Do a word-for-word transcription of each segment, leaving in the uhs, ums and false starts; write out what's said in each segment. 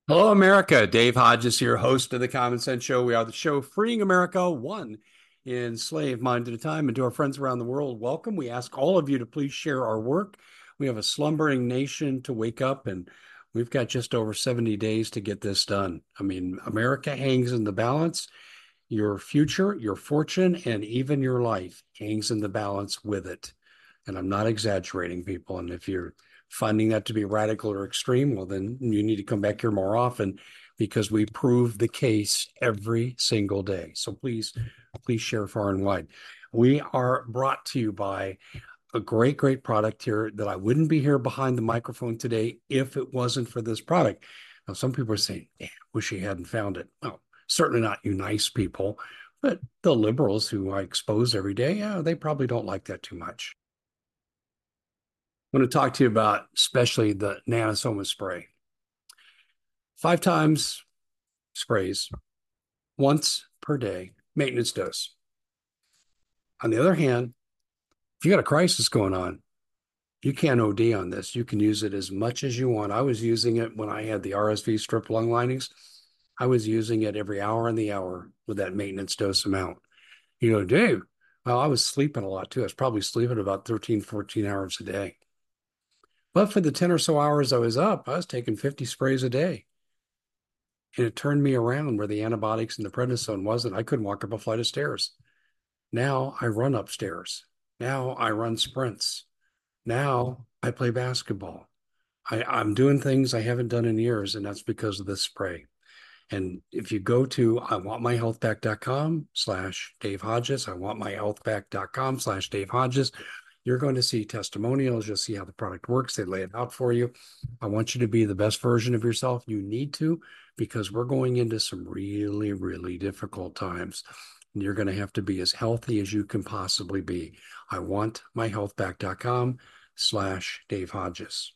Hello, America. Dave Hodges here, host of the Common Sense Show. We are the show freeing America one enslaved mind at a time. And to our friends around the world, welcome. We ask all of you to please share our work. We have a slumbering nation to wake up, and we've got just over seventy days to get this done. I mean, America hangs in the balance. Your future, your fortune, and even your life hangs in the balance with it. And I'm not exaggerating, people. And if you're finding that to be radical or extreme, well, then you need to come back here more often because we prove the case every single day. So please, please share far and wide. We are brought to you by a great, great product here that I wouldn't be here behind the microphone today if it wasn't for this product. Now, some people are saying, "Damn, wish he hadn't found it." Well, certainly not you nice people, but the liberals who I expose every day, yeah, they probably don't like that too much. I want to talk to you about especially the Nanosoma spray. Five times sprays, once per day, maintenance dose. On the other hand, if you got a crisis going on, you can't O D on this. You can use it as much as you want. I was using it when I had the R S V strip lung linings. I was using it every hour on the hour with that maintenance dose amount. You know, Dave, well, I was sleeping a lot too. I was probably sleeping about thirteen, fourteen hours a day. But for the ten or so hours I was up, I was taking fifty sprays a day. And it turned me around where the antibiotics and the prednisone wasn't. I couldn't walk up a flight of stairs. Now I run upstairs. Now I run sprints. Now I play basketball. I, I'm doing things I haven't done in years, and that's because of this spray. And if you go to I want my health back dot com slash Dave Hodges, I want my health back dot com slash Dave Hodges, you're going to see testimonials. You'll see how the product works. They lay it out for you. I want you to be the best version of yourself. You need to, because we're going into some really, really difficult times. And you're going to have to be as healthy as you can possibly be. I want my health back dot com slash Dave Hodges.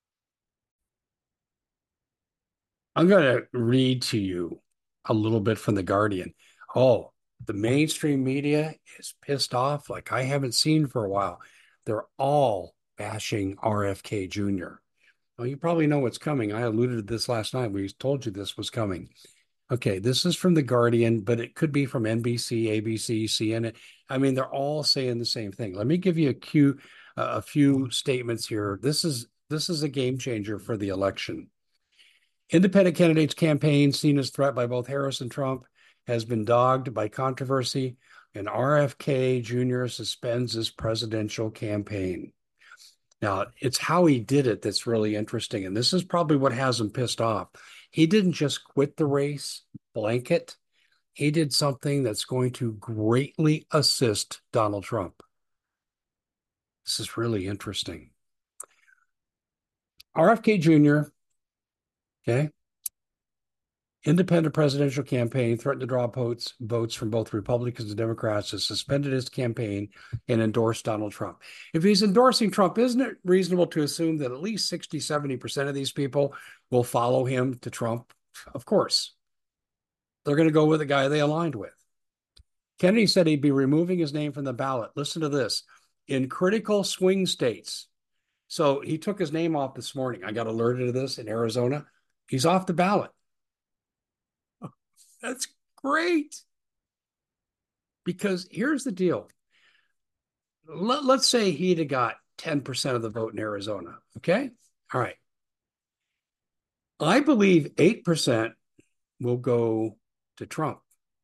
I'm going to read to you a little bit from The Guardian. Oh, the mainstream media is pissed off like I haven't seen for a while. They're all bashing R F K Junior Well, you probably know what's coming. I alluded to this last night. We told you this was coming. Okay, this is from The Guardian, but it could be from N B C, A B C, C N N. I mean, they're all saying the same thing. Let me give you a few, uh, a few statements here. This is this is a game changer for the election. Independent candidates' campaign, seen as threat by both Harris and Trump, has been dogged by controversy, and R F K Junior suspends his presidential campaign. Now, it's how he did it that's really interesting, and this is probably what has him pissed off. He didn't just quit the race, blanket. He did something that's going to greatly assist Donald Trump. This is really interesting. R F K Junior, okay, independent presidential campaign threatened to draw votes votes from both Republicans and Democrats, has suspended his campaign and endorsed Donald Trump. If he's endorsing Trump, isn't it reasonable to assume that at least sixty, seventy percent of these people will follow him to Trump? Of course. They're going to go with the guy they aligned with. Kennedy said he'd be removing his name from the ballot. Listen to this. In critical swing states. So he took his name off this morning. I got alerted to this in Arizona. He's off the ballot. That's great. Because here's the deal. Let, let's say he'd have got ten percent of the vote in Arizona. Okay. All right. I believe eight percent will go to Trump.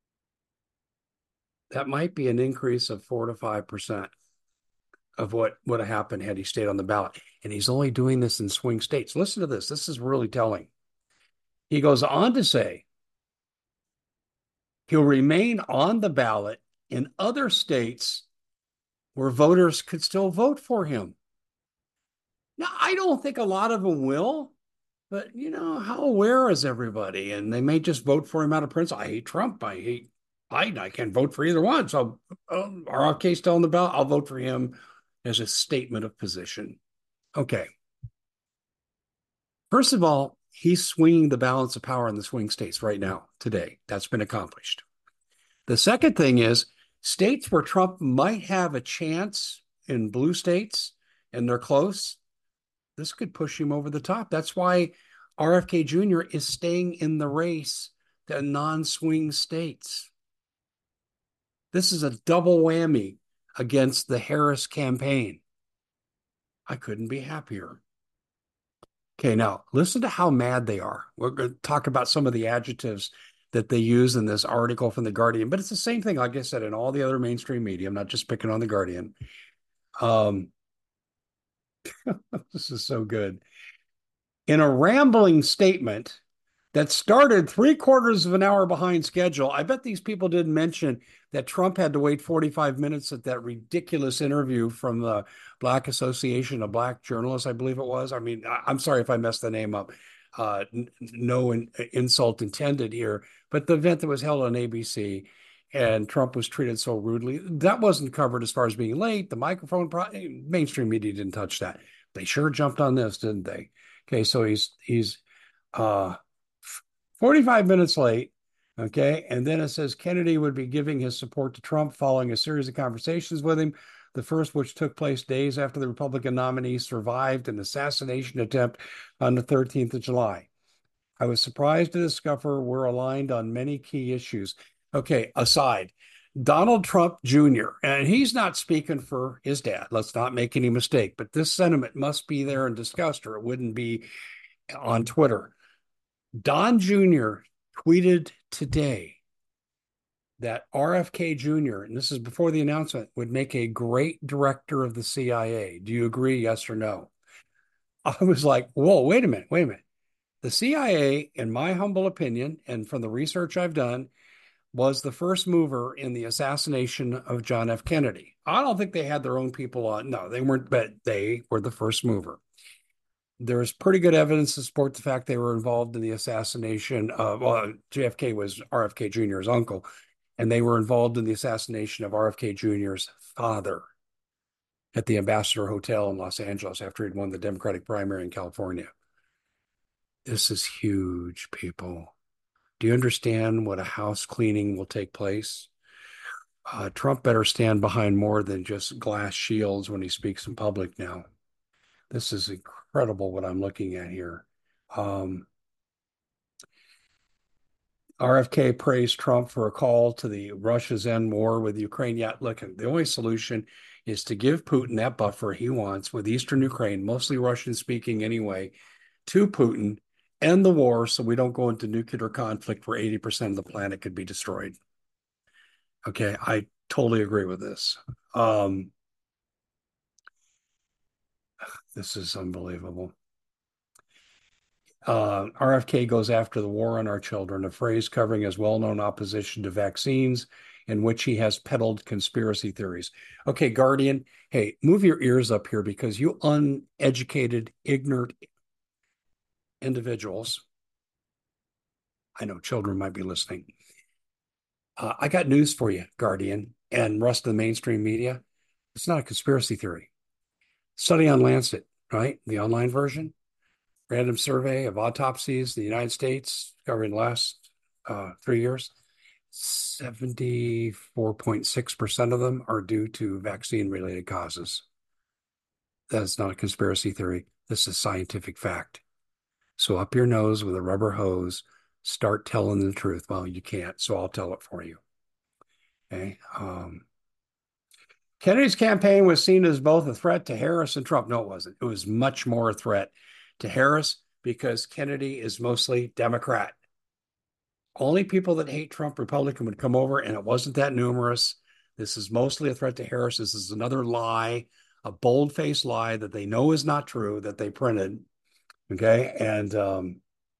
That might be an increase of four to five percent of what would have happened had he stayed on the ballot. And he's only doing this in swing states. Listen to this. This is really telling. He goes on to say he'll remain on the ballot in other states where voters could still vote for him. Now, I don't think a lot of them will, but you know, how aware is everybody? And they may just vote for him out of principle. I hate Trump. I hate Biden. I can't vote for either one. So, um, R F K still on the ballot. I'll vote for him as a statement of position. Okay. First of all, he's swinging the balance of power in the swing states right now, today. That's been accomplished. The second thing is states where Trump might have a chance in blue states and they're close, this could push him over the top. That's why R F K Junior is staying in the race to non-swing states. This is a double whammy against the Harris campaign. I couldn't be happier. Okay, now listen to how mad they are. We're going to talk about some of the adjectives that they use in this article from The Guardian, but it's the same thing, like I said, in all the other mainstream media. I'm not just picking on The Guardian. Um, this is so good. In a rambling statement that started three quarters of an hour behind schedule, I bet these people didn't mention that Trump had to wait forty-five minutes at that ridiculous interview from the Black Association of Black Journalists, I believe it was. I mean, I'm sorry if I messed the name up. Uh, no in, insult intended here, but the event that was held on A B C and Trump was treated so rudely, that wasn't covered as far as being late. The microphone, pro- mainstream media didn't touch that. They sure jumped on this, didn't they? Okay, so he's he's uh, forty-five minutes late. Okay, and then it says Kennedy would be giving his support to Trump following a series of conversations with him. The first, which took place days after the Republican nominee survived an assassination attempt on the thirteenth of July. I was surprised to discover we're aligned on many key issues. Okay, aside, Donald Trump Junior, and he's not speaking for his dad. Let's not make any mistake, but this sentiment must be there and discussed, or it wouldn't be on Twitter. Don Junior tweeted today that R F K Junior, and this is before the announcement, would make a great director of the C I A. Do you agree, yes or no? I was like, whoa, wait a minute, wait a minute. The C I A, in my humble opinion, and from the research I've done, was the first mover in the assassination of John F. Kennedy. I don't think they had their own people on. No, they weren't, but they were the first mover. There's pretty good evidence to support the fact they were involved in the assassination of, well, J F K was R F K Junior's uncle, and they were involved in the assassination of R F K Junior's father at the Ambassador Hotel in Los Angeles after he'd won the Democratic primary in California. This is huge, people. Do you understand what a house cleaning will take place? Uh, Trump better stand behind more than just glass shields when he speaks in public now. This is incredible what I'm looking at here. Um, R F K praised Trump for a call to the Russia's end war with Ukraine. Yeah, look, the only solution is to give Putin that buffer he wants with Eastern Ukraine, mostly Russian speaking anyway, to Putin, end the war so we don't go into nuclear conflict where eighty percent of the planet could be destroyed. Okay, I totally agree with this. Um, this is unbelievable. Uh, R F K goes after the war on our children, a phrase covering his well-known opposition to vaccines, in which he has peddled conspiracy theories. Okay, Guardian, hey, move your ears up here because you uneducated, ignorant individuals, I know children might be listening. Uh, I got news for you, Guardian, and rest of the mainstream media. It's not a conspiracy theory. Study on Lancet, right? The online version. Random survey of autopsies in the United States covering the last uh, three years. seventy-four point six percent of them are due to vaccine-related causes. That's not a conspiracy theory. This is scientific fact. So up your nose with a rubber hose, start telling the truth. Well, you can't, so I'll tell it for you. Okay. Um, Kennedy's campaign was seen as both a threat to Harris and Trump. No, it wasn't. It was much more a threat to Harris because Kennedy is mostly Democrat. Only people that hate Trump Republican would come over, and it wasn't that numerous. This is mostly a threat to Harris. This is another lie, a bold-faced lie that they know is not true, that they printed. Okay. And um,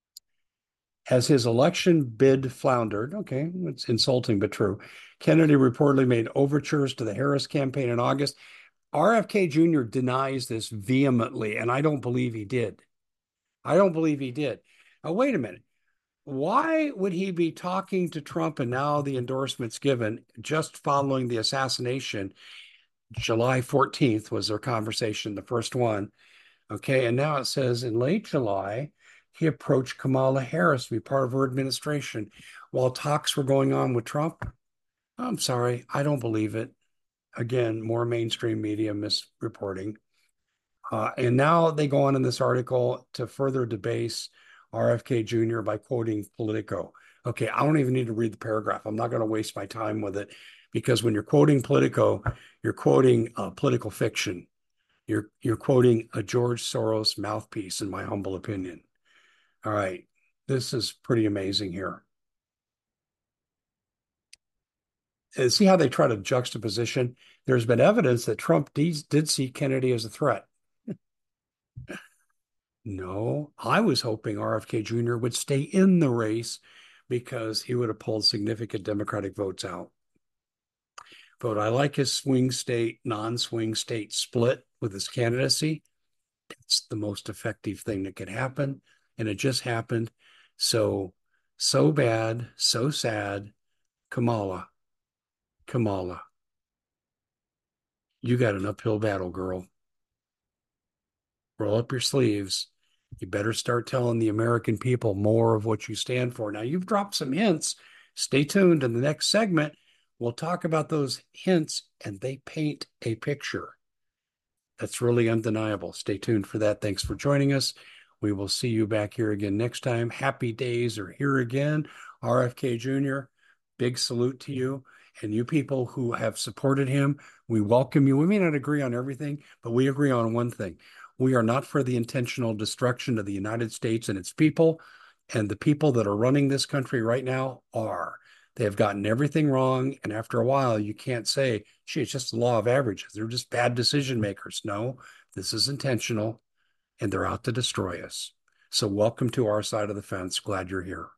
as his election bid floundered, okay, it's insulting but true, Kennedy reportedly made overtures to the Harris campaign in August. R F K Junior denies this vehemently, and I don't believe he did. I don't believe he did. Now, wait a minute. Why would he be talking to Trump and now the endorsements given just following the assassination? July fourteenth was their conversation, the first one. Okay, and now it says in late July, he approached Kamala Harris to be part of her administration while talks were going on with Trump. I'm sorry, I don't believe it. Again, more mainstream media misreporting. Uh, and now they go on in this article to further debase R F K Junior by quoting Politico. Okay, I don't even need to read the paragraph. I'm not going to waste my time with it because when you're quoting Politico, you're quoting uh, political fiction. You're you're quoting a George Soros mouthpiece, in my humble opinion. All right, this is pretty amazing here. And see how they try to juxtaposition? There's been evidence that Trump did, did see Kennedy as a threat. No, I was hoping R F K Junior would stay in the race because he would have pulled significant Democratic votes out. But I like his swing state, non-swing state split with his candidacy. It's the most effective thing that could happen. And it just happened. So, so bad, so sad. Kamala, Kamala, you got an uphill battle, girl. Roll up your sleeves. You better start telling the American people more of what you stand for. Now, you've dropped some hints. Stay tuned. In the next segment, we'll talk about those hints and they paint a picture that's really undeniable. Stay tuned for that. Thanks for joining us. We will see you back here again next time. Happy days are here again. R F K Junior, big salute to you. And you people who have supported him, we welcome you. We may not agree on everything, but we agree on one thing. We are not for the intentional destruction of the United States and its people. And the people that are running this country right now are. They have gotten everything wrong. And after a while, you can't say, gee, it's just the law of averages. They're just bad decision makers. No, this is intentional and they're out to destroy us. So welcome to our side of the fence. Glad you're here.